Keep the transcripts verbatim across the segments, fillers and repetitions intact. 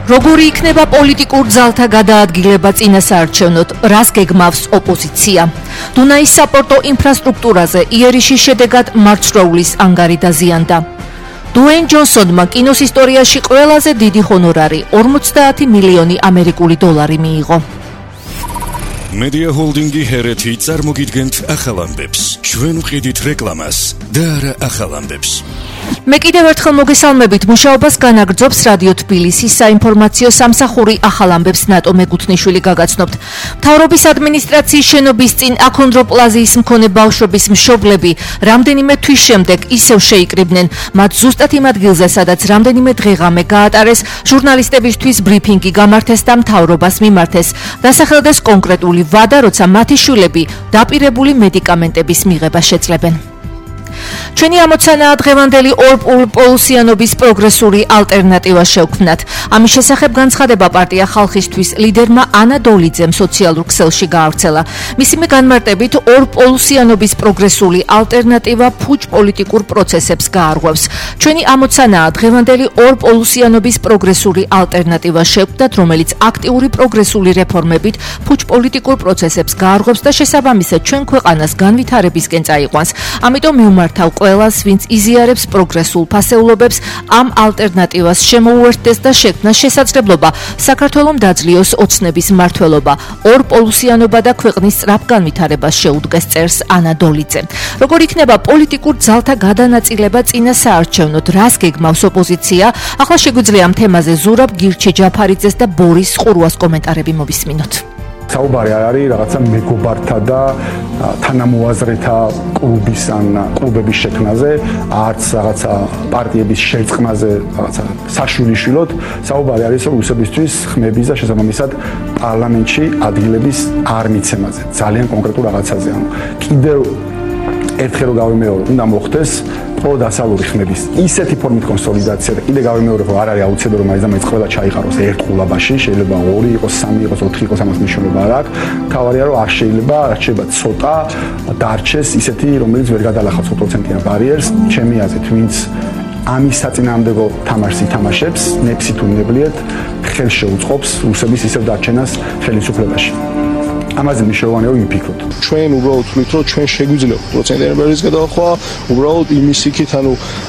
Როგორი იქნება პოლიტიკურ ძალთა გადაადგილება წინასაარჩევნოდ, რას გეგმავს ოპოზიცია? დუნაის საპორტო ინფრასტრუქტურაზე იერიშის შედეგად მარცვლეულის ანგარი დაზიანდა. დუეინ ჯონსონმა კინოს ისტორიაში ყველაზე დიდი ჰონორარი ორმოცდაათი მილიონი ამერიკული დოლარი მიიღო. Media Holding-ი ჰერეთი წარმოგიდგენთ ახალ ამბებს. ჩვენ ვყიდით რეკლამას და არა ახალ ამბებს. მე კიდევ ერთხელ მოგესალმებით, მუშაობას განაგრძობს რადიო თბილისის საინფორმაციო სამსახური ახალ ამბებს ნატო მეგუთნიშვილი გაგაცნობთ. მთავრობის ადმინისტრაციის შენობის წინ აქონდროპლაზიის მქონე ბავშვების მშობლები რამდენიმე თვის შემდეგ ისევ შეიკრიბნენ, მათ ზუსტად იმ ადგილზე, სადაც რამდენიმე დღეღამე გაატარეს, ჟურნალისტებისთვის ბრიფინგი გამართეს და მთავრობას მიმართეს. დასახელდეს კონკრეტული ვადა, როცა მათი შვილები დაპირებული მედიკამენტების მიღება შეძლებენ. ჩვენი ამოცანაა დღევანდელი ორპოლუსიანობის პროგრესული ალტერნატივა შევქმნათ. ამის შესახებ განცხადება პარტია ხალხისთვის ლიდერმა ანა დოლიძემ სოციალურ ქსელში გაავრცელა. მისიმე განმარტებით ორპოლუსიანობის პროგრესული ალტერნატივა ფუჭ პოლიტიკურ პროცესებს გაარღვევს. ჩვენი ამოცანაა დღევანდელი ორპოლუსიანობის პროგრესული ალტერნატივა შევქმნათ, რომელიც აქტიური პროგრესული რეფორმებით ფუჭ პოლიტიკურ პროცესებს გაარღვევს და შესაბამისად ჩვენ ქვეყანას განვითარებისკენ წაიყვანს. ამიტომ მივმართავ ყველას, ვინც იზიარებს პროგრესულ ფასეულობებს, ამ ალტერნატივას შემოუერთდეს და შექმნას შესაძლებლობა საქართველომ დაძლიოს ოცნების მმართველობა, ორპოლუსიანობა და ქვეყნის სწრაფ განვითარებას შეუდგეს, წერს ანა დოლიძე. როგორ იქნება პოლიტიკურ ძალთა გადანაწილება წინასაარჩევნოდ, რას გეგმავს ოპოზიცია? ახლა შეგვიძლია ამ თემაზე ზურაბ გირჩი ჯაფარიძეს და ბორის ყურუას კომენტარები მოვისმინოთ. საუბარი არ არის რაღაცა მეგობართა და თანამოაზრეთა კლუბის ან კლუბების შექმნაზე, არც რაღაცა პარტიების შერწყმაზე, რაღაცა საშვილიშვილოდ. საუბარი არის რუსებისთვის ხმების და შესაბამისად პარლამენტში ადგილების არ მიცემაზე, ძალიან კონკრეტულ რაღაცაზე. ანუ კიდევ ერთხელ რომ გავიმეორო, უნდა მოხდეს პროდასალური ხმების ისეთი ფორმით კონსოლიდაცია და კიდე გავიმეორო, რომ არ არის აუცილებელი რომ მაინც მაინც ყველა ჩაიყაროს ერთ ყულაბაში, შეიძლება ორი იყოს, სამი იყოს, ოთხი იყოს, ამას მნიშვნელობა არ აქვს. თავარია რომ არ შეიძლება, არ შეიძლება ცოტა დარჩეს ისეთი, რომელიც ვერ გადალახავს ოცი პროცენტიან ბარიერს. ჩემი აზრით, ვინც ამის საწინააღმდეგო თამაშს ითამაშებს, ნეფსი თუ ნებლიეთ, ხელს შეუწყობს რუსების ისევ დარჩენას ხელისუფლებაში. ამაზე მნიშვნელოვანია რომ ვიფიქროთ. ჩვენ უბრალოდ ვთვლით, რომ ჩვენ შეგვიძლია პროცენტიანი ბარიერის გადაახვა, უბრალოდ იმის იქით, ანუ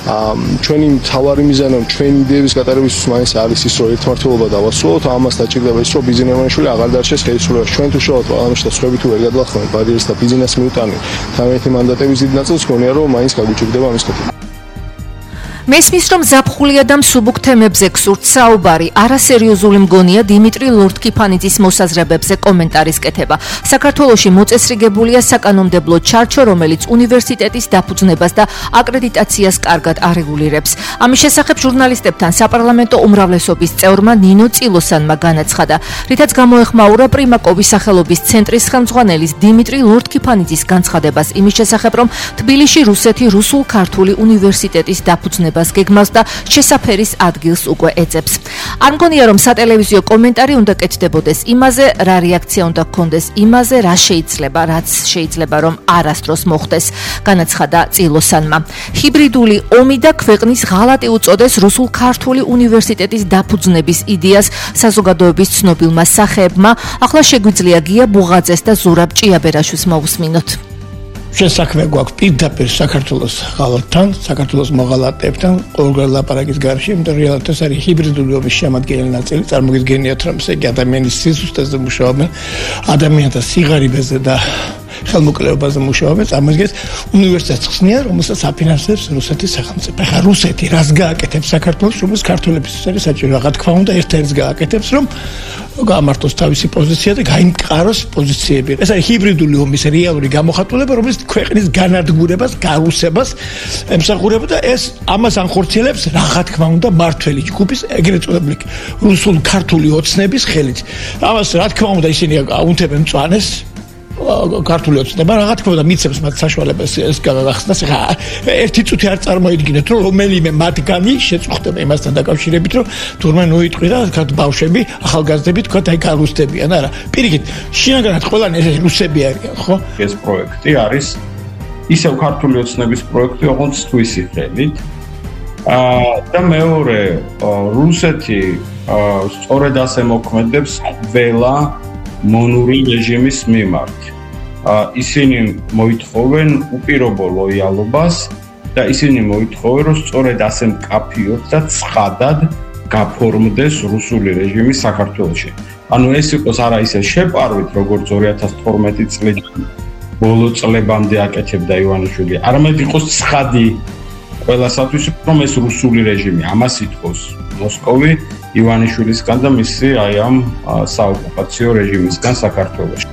ჩვენი მთავარი მიზანი, ჩვენი იდეების გატარებისთვის მაინც არის ის, რომ ერთმართველობა დავასრულოთ, ამას დაჭირდება ის, რომ ბიზნეს ერმანიშვილი აღარ დარჩეს ხელისუფლებაში. ჩვენ თუ შევავთ პარლამენტში და სხვები თუ ვერ გადაახმარებთ ბარიერს და ბიზნეს მიუტანეთ, თამეთი მანდატების დიდ ნაწილს გქონია, რომ მაინც გაგვიჭირდება ამის კეთება. მესმის რომ ზაფხულია და მსუბუქ თემებზე გსურთ საუბარი, არასერიოზული მგონია დიმიტრი ლორდ-კიფანიძის მოსაზრებებზე კომენტარის კეთება. საქართველოში მოწესრიგებულია საკანონმდებლო ჩარჩო, რომელიც უნივერსიტეტის დაფუძნებას და აკრედიტაციას კარგად არეგულირებს. ამის შესახებ ჟურნალისტებთან საპარლამენტო უმრავლესობის წევრმა ნინო წილოსანმა განაცხადა, რითაც გამოეხმაურა პრიმაკოვის სახელობის ცენტრის ხელმძღვანელის დიმიტრი ლორდ-კიფანიძის განცხადებას იმის შესახებ, რომ თბილისში რუსეთი რუსულ-ქართული უნივერსიტეტის დაფუძნებას გეგმავს და შესაფერის ადგილს უკვე ეძებს. არ მგონია რომ სატელევიზიო კომენტარი უნდა კეთდებოდეს იმაზე, რა რეაქცია უნდა გქონდეს იმაზე, რა შეიძლება, რაც შეიძლება რომ არასდროს მოხდეს, განაცხადა წილოსანმა. ჰიბრიდული ომი და ქვეყნის ღალატი უწოდეს რუსულ-ქართული უნივერსიტეტის დაფუძნების იდეას საზოგადოების ცნობილმა სახეებმა. ახლა შეგვიძლია გია ბუღაძეს და ზურაბ ჭიაბერაშვილს მოვუსმინოთ. შესაქმე გვაქვს პირდაპირ საქართველოს ღალატთან, საქართველოს მოღალატეებთან, ყოველგვარ ლაპარაკის გარშემო, იმიტომ რეალურად ეს არის ჰიბრიდული ომის შემადგენელი ნაწილი. წარმოგიდგენიათ, რომ ესე იგი ადამიანის სიზუსტეზე მუშაობენ, ადამიანთა სიღარიბეზე და ხელმოკლეობაზე მუშაობენ, ამაგეს უნივერსიტეტს ხსნიან, რომელსაც აფინანსებს რუსეთის სახელმწიფო. ხა რუსეთი რას გააკეთებს საქართველოს, რომელიც ქართველებისთვის არის საჭირო. რა თქმა უნდა, ერთ-ერთს გააკეთებს, რომ გამართოს თავისი პოზიცია და გაიმყაროს პოზიციები. ეს არის ჰიბრიდული ომის რეალური გამოხატულება, რომელიც ქვეყნის განადგურებას, გარუსებას ემსახურება და ეს ამას ანხორციელებს, რა თქმა უნდა, მართველი ჯგუფის ეგრეთ წოდებული რუსულ-ქართული ოცნების ხელით. ამას რა თქმა უნდა ისინი აუნთებენ მწვანეს ქართული ოცნება, რა თქმა უნდა მიცემს მათ საშუალებას ეს გახსნას. ხა ერთი წუთი არ წარმოიდგინეთ, რომ რომელიმე მათგანი შეწუხდება იმასთან დაკავშირებით, რომ თურმე ნოიტყვი და თქვა ბავშვები, ახალგაზრდები თქვა აი გარუსდებიან, არა. პირიქით, შინაგანად ყველანი ეს რუსები არიან, ხო? ეს პროექტი არის ისევ ქართული ოცნების პროექტი, ოღონდ სხვისი ხელით. და მეორე, რუსეთი სწორედ ასე მოქმედებს ყველა მონური რეჟიმის მიმართ. ისინი მოითხოვენ უპირობო ლოიალობას და ისინი მოითხოვენ, რომ სწორედ ასე მკაფიოდ და ცხადად გაფორმდეს რუსული რეჟიმი საქართველოში. ანუ ეს იყოს არა ისე შეპარვით, როგორც ორი ათას თორმეტი წლიდან ბოლო წლებამდე აკეთებდა ივანიშვილი, არამედ იყოს ცხადი ყველასათვის, რომ ეს რუსული რეჟიმი ამას ითხოვს მოსკოვი ივანიშვილისგან და მისი აი ამ საოკუპაციო რეჟიმისგან საქართველოში.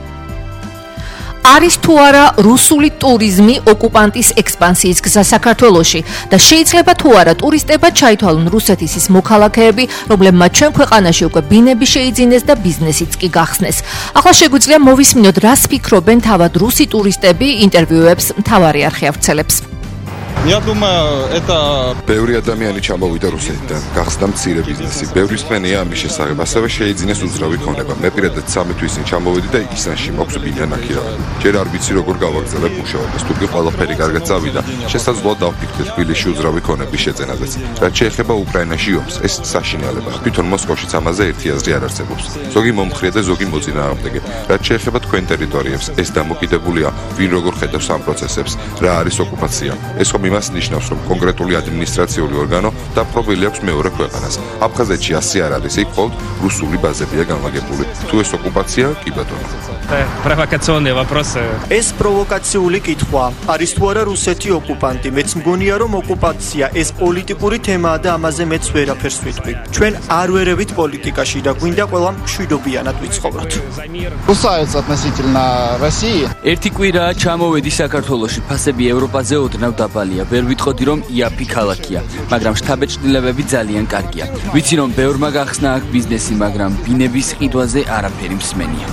არის თუ არა რუსული ტურიზმი ოკუპანტის ექსპანსიის გზა საქართველოში და შეიძლება თუ არა ტურისტებმა ჩაითვალონ რუსეთის ის მოქალაქეები, რომლებმაც ჩვენ ქვეყანაში უკვე ბინები შეიძინეს და ბიზნესიც კი გახსნეს. ახლა შეგვიძლია მოვისმინოთ, რას ფიქრობენ თავად რუსი ტურისტები, ინტერვიუებს მთავარი არხი ავრცელებს. Я думаю, это ბევრი ადამიანი ჩამოვიდა რუსეთიდან, გახსნა მცირე ბიზნესი. ბევრი მსმენია ამის შესახებ, ასევე შეიძინეს უძრავი ქონება. მე პირადად სამი თვის წინ ჩამოვედი და ისანში მოქვს ბინა ნახირავი. ჯერ არ ვიცი როგორ გავაგრძელებ მუშაობას. თუ კი ყველაფერი კარგად წავიდა, შესაძლოა დავფიქრდეთ თბილისში უძრავი ქონების შეძენაზეც. რაც შეეხება უკრაინაში ომს, ეს საშინელებაა. თვითონ მოსკოვშიც ამაზე ერთი აზრი არ არსებობს. ზოგი მომხრე და ზოგი მოწინააღმდეგე. რაც შეეხება თქვენ ტერიტორიებს, ეს დამოკიდებულია ვინ როგორ ხედავს ამ პროცესებს, რა არის ოკუპაცია. ეს ხომ იმას ნიშნავს, რომ კონკრეტული ადმინისტრაციული ორგანო დაპყრობილი აქვს მეორე ქვეყანას. აფხაზეთში ასე არ არის, იქ მხოლოდ რუსული ბაზებია განლაგებული. თუ ეს ოკუპაცია, კი ბატონო. Провокационные вопросы. ეს პროვოკაციული კითხვა. არის თუ არა რუსეთი ოკუპანტი? მეც მგონია, რომ ოკუპაცია ეს პოლიტიკური თემაა და ამაზე მეც ვერაფერს ვიტყვი. ჩვენ არ ვერევით პოლიტიკაში და გვინდა ყველამ მშვიდობიანად ვიცხოვროთ. Кусаются относительно России. ერთი კვირაა ჩამოვედი საქართველოში, ფასები ევროპაზე ოდნავ დაბალია. ვერ ვიტყოდი, რომ იაფი ქალაქია, მაგრამ შთაბეჭდილებები ძალიან კარგია. ვიცი, რომ ბევრმა გახსნა აქ ბიზნესი, მაგრამ ბინების ყიდვაზე არაფერი მსმენია.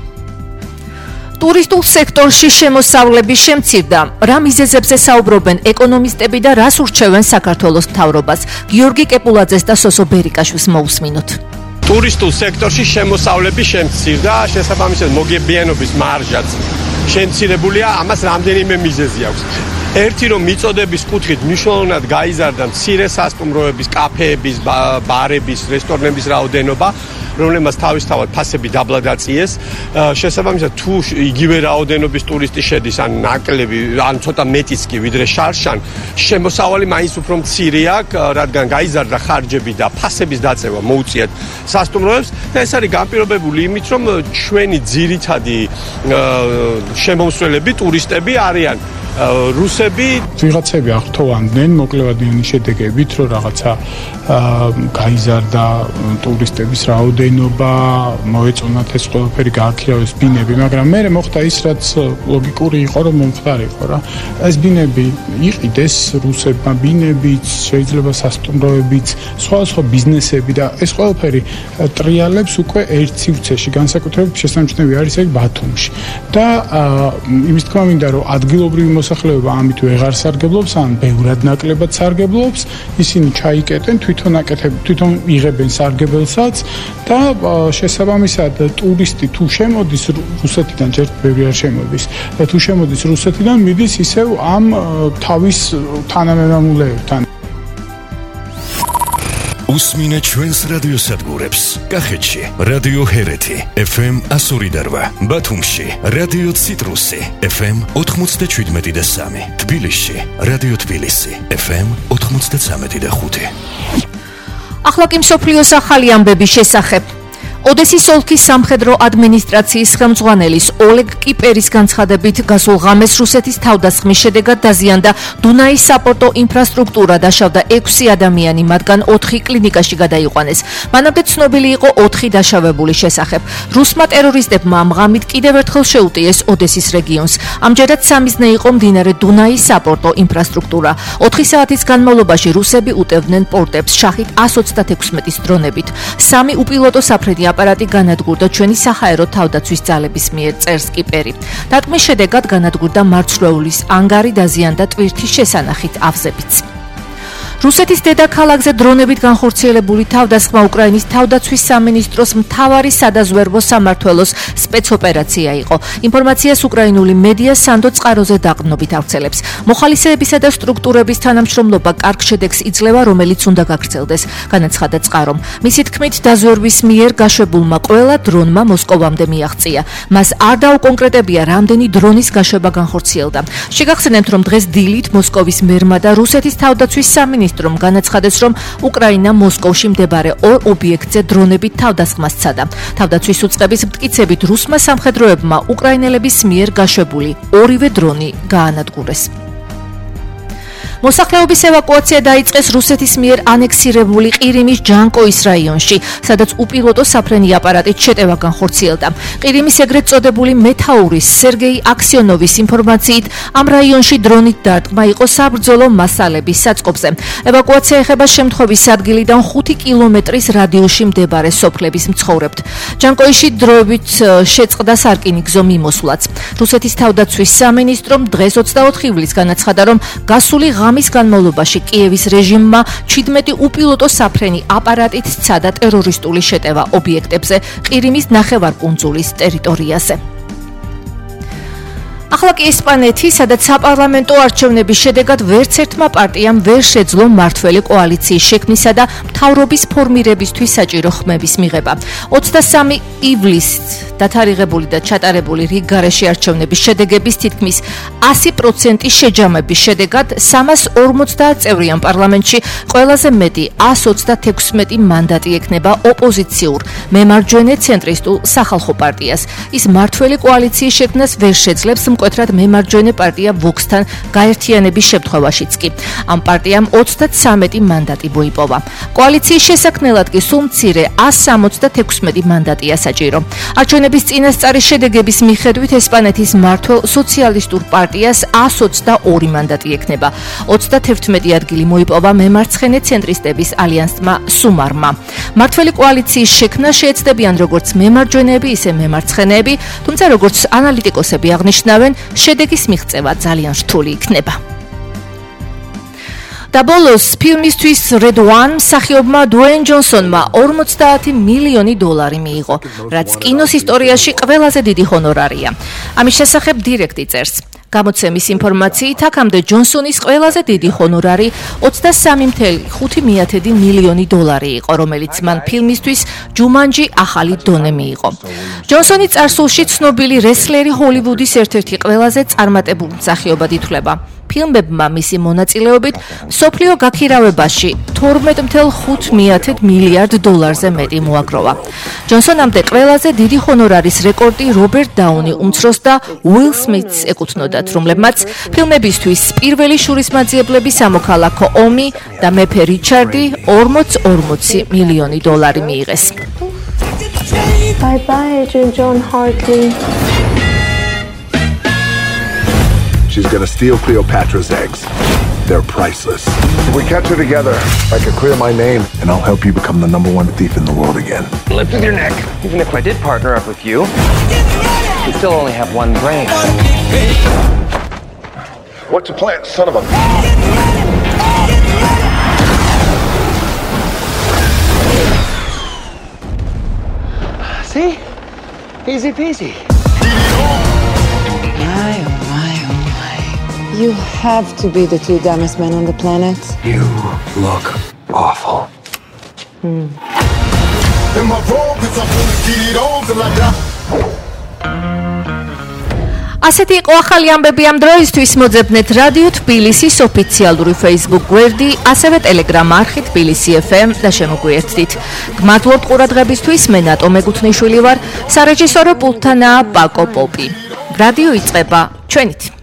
ტურისტულ სექტორში შემოსავლები შემცირდა. რა მიზეზებზე საუბრობენ ეკონომისტები და რას ურჩევენ საქართველოს მთავრობას? გიორგი კეპულაძეს და სოსო ბერიკაშვილს მოусმინოთ. ტურისტულ სექტორში შემოსავლები შემცირდა, შესაბამისად მოგებიანობის მარჟაც შემცირებულია, ამას რამდენიმე მიზეზი აქვს. ერთი რომ მიწოდების კუთხით მნიშვნელოვნად გაიზარდა მცირე სასტუმროების, კაფეების, ბარების, რესტორნების რაოდენობა, რომლებმაც თავისთავად ფასები დაბლა დაწიეს. შესაბამისად, თუ იგივე რაოდენობის ტურისტი შედის, ან ნაკლები, ან ცოტა მეტიც კი ვიდრე შარშან, შემოსავალი მაინც უფრო მცირე აქვს, რადგან გაიზარდა ხარჯები და ფასების დაწევა მოუწიათ სასტუმროებს და ეს არის განპირობებული იმით, რომ ჩვენი ძირითადი შემომსვლელები, ტურისტები არიან რუსები. ვიღაცები აღთოვანდნენ მოკლევადიანი შედეგებით, რომ რაღაცა გაიზარდა ტურისტების რაოდენობა, მოეწონათ ეს ყველაფერი გააქირავეს ბინები, მაგრამ მე მოხდა ის, რაც ლოგიკური იყო, რომ მომხდარიყო რა. ეს ბინები იყიდეს რუსებმა ბინებიც, შეიძლება სასტუმროებიც, სხვა სხვა ბიზნესები და ეს ყველაფერი ტრიალებს უკვე ერთ სივრცეში, განსაკუთრებით შესამჩნევი არის ეგ ბათუმში. და იმის თქმა მინდა, რომ ადგილობრივი მოსახლეობა ამით ვეღარ სარგებლობს, ან ბევრად ნაკლებად სარგებლობს, ისინი ჩაიკეტენ, თვითონ აკეთებენ, თვითონ იღებენ სარგებელსაც და შესაბამისად ტურისტი თუ შემოდის რუსეთიდან, ჯერ ბევრი არ შემოდის და თუ შემოდის რუსეთიდან, მიდის ისევ ამ თავის თანამემამულეებთან. უსმინე ჩვენს რადიოსადგურებს. კახეთში რადიო ჰერეთი ეფ ემ εκατო ორი და რვა, ბათუმში რადიო ციტრუსი ეფ ემ ოთხმოცდაშვიდმეტი და სამი, თბილისში რადიო თბილისი ეფ ემ ოთხმოცდაცამეტი და ხუთი. ახლა კი მსოფლიოს ახალი ამბების შესახებ. ოდესის ოლქის სამხედრო ადმინისტრაციის ხელმძღვანელის ოლეგ კიპერის განცხადებით, გასულ ღამეს რუსეთის თავდასხმის შედეგად დაზიანდა დუნაის საპორტო ინფრასტრუქტურა, დაშავდა ექვსი ადამიანი, მათგან ოთხი კლინიკაში გადაიყვანეს. მანამდე ცნობილი იყო ოთხი დაშავებულის შესახებ. რუსმა ტერორისტებმა ამ ღამით კიდევ ერთხელ შეუტიეს ოდესის რეგიონს. ამჯერად სამიზნე იყო მდინარე დუნაის საპორტო ინფრასტრუქტურა. ოთხი საათის განმავლობაში რუსები უტევდნენ პორტებს შაჰიდ ას ოცდაექვსმეტის დრონებით. სამი უპილოტო საფრენი აპარატი განადგურდა ჩვენი საჰაერო თავდაცვის ძალების მიერ, წერს კიპერი. დატკმის შედეგად განადგურდა მარცვლეულის ანგარი, დაზიანდა ტვირთის შესანახით ავზებიც. რუსეთის დედაქალაქზე დრონებით განხორციელებული თავდასხმა უკრაინის თავდაცვის სამინისტროს მთავარი სადაზვერვო სამმართველოს სპეცოპერაცია იყო. ინფორმაციას უკრაინული მედია სანდო წყაროზე დაყრდნობით ავრცელებს. მოხალისეებისა და სტრუქტურების თანამშრომლობა კარგ შედეგს იძლევა, რომელიც უნდა გაგრძელდეს, განაცხადა წყარომ. მისი თქმით, დაზვერვის მიერ გაშვებულმა ყველა დრონმა მოსკოვამდე მიაღწია. მას არ დაუკონკრეტებია, რამდენი დრონის გაშვება განხორციელდა. შეგახსენებთ, რომ დღეს დილით მოსკოვის მერმა და რუსეთის თავდაცვის სამინისტრომ განაცხადეს, რომ უკრაინა მოსკოვში მდებარე ორ ობიექტზე დრონებით თავდასხმას სცადა. თავდაცვის უწყების მტკიცებით რუსმა სამხედროებმა უკრაინელების მიერ გაშვებული ორივე დრონი გაანადგურეს. მოსახლეობის ევაკუაცია დაიწყეს რუსეთის მიერ ანექსირებული ყირიმის ჯანკოის რაიონში, სადაც უპილოტო საფრენი აპარატით შეტევა განხორციელდა. ყირიმის ეგრეთ წოდებული მეთაურის სერგეი აქსიონოვის ინფორმაციით, ამ რაიონში დრონით დარტყმა იყო საბრძოლო მასალების საწყობზე. ევაკუაცია ეხება შემთხვევის ადგილიდან ხუთი კილომეტრის რადიუსში მდებარე სოფლების მცხოვრებთ. ჯანკოიში დროებით შეწყდა სარკინიგზო მიმოსვლაც. რუსეთის თავდაცვის სამინისტრომ დღეს ოცდაოთხი ივლისს განაცხადა, რომ გასული მის განმავლობაში კიევის რეჟიმმა ჩვიდმეტი უპილოტო საფრენი აპარატით სცადა ტერორისტული შეტევა ობიექტებზე ყირიმის ნახევარკუნძულის ტერიტორიაზე. ახლა კი ესპანეთი, სადაც საპარლამენტო არჩევნების შედეგად ვერც ერთმა პარტიამ ვერ შეძლო მმართველი კოალიციის შექმნისა და მთავრობის ფორმირებისთვის საჭირო ხმების მიღება. ოცდასამი ივლისს დათარიღებული და ჩატარებული რიგ გარეშე არჩევნების შედეგების თითქმის ასი პროცენტის შეჯამების შედეგად სამას ორმოცდაათ წევრიან პარლამენტში ყველაზე მეტი ას ოცდათექვსმეტი მანდატი ექნება ოპოზიციურ მემარჯვენე ცენტრისტულ სახალხო პარტიას. ის მმართველი კოალიციის შექმნას ვერ შეძლებს მკვეთრად მემარჯვენე პარტია ვოქსთან გაერთიანების შემთხვევაშიც კი. ამ პარტიამ ოცდათსამეტი მანდატი მოიპოვა. კოალიციის შესაქმნელად კი სულ მცირე ას სამოცდათექვსმეტი მანდატია საჭირო. არჩევნების წინასწარი შედეგების მიხედვით ესპანეთის მმართველ სოციალისტურ პარტიას ას ოცდაორი მანდატი ექნება. ოცდათერთმეტი ადგილი მოიპოვა მემარცხენე ცენტრისტების ალიანსმა სუმარმა. მმართველი კოალიციის შექმნა შეეცდებიან როგორც მემარჯვენეები, ისე მემარცხენეები, თუმცა როგორც ანალიტიკოსები აღნიშნავენ, შედეგის მიღწევა ძალიან რთული იქნება. და ბოლოს ფილმისთვის Red One მსახიობმა დუეინ ჯონსონმა ორმოცდაათი მილიონი დოლარი მიიღო, რაც კინოს ისტორიაში ყველაზე დიდი ჰონორარია. ამის შესახებ დირექტი წერს. გამოცემის ინფორმაციით, აქამდე ჯონსონის ყველაზე დიდი ჰონორარი ოცდასამი მცდარი ხუთი მილიონი დოლარი იყო, რომელიც მან ფილმისთვის ჯუმანჯი ახალი დონე მიიღო. ჯონსონი წარსულში ცნობილი რესლერი ჰოლივუდის ერთ-ერთი ყველაზე წარმატებული მსახიობად ითვლება. ფილმებმა მისი მონაწილეობით მსოფლიო გაქირავებაში თორმეტ მცდარ ხუთ მილიარდ დოლარზე მეტი მოაგროვა. ჯონსონამდე ყველაზე დიდი ჰონორარის რეკორდი რობერტ დაუნი უმცროს და უილ სმითს ეკუთვნოდათ, რომლებმაც ფილმებისთვის პირველი შურისმაძიებლები სამოქალაქო ომი და მეფე რიჩარდი ორმოცი მილიონი დოლარი მიიღეს. Bye bye, John Hartley. She's gonna steal Cleopatra's eggs. They're priceless. If we catch her together, I can clear my name, and I'll help you become the number one thief in the world again. Lift with your neck. Even if I did partner up with you, you still only have one brain. What's the plan, son of a... See? Easy peasy. My, oh my, oh my. You have to be the two dumbest men on the planet. You look awful. Hmm. In my robe, 'cause I'm gonna get it on till I die. ასეთი იყო ახალი ამბები ამ დროისთვის. მოძებნეთ რადიო თბილისის ოფიციალური Facebook გვერდი, ასევე Telegram არხი თბილისი ეფ ემ და შემოგვიერთდით. გმადლობთ ყურადღებისთვის. მე ნატო მეგუთნიშვილი ვარ. სარეჟისორო პულტთანაა პაკო პოპი. რადიო იწყება ჩვენით.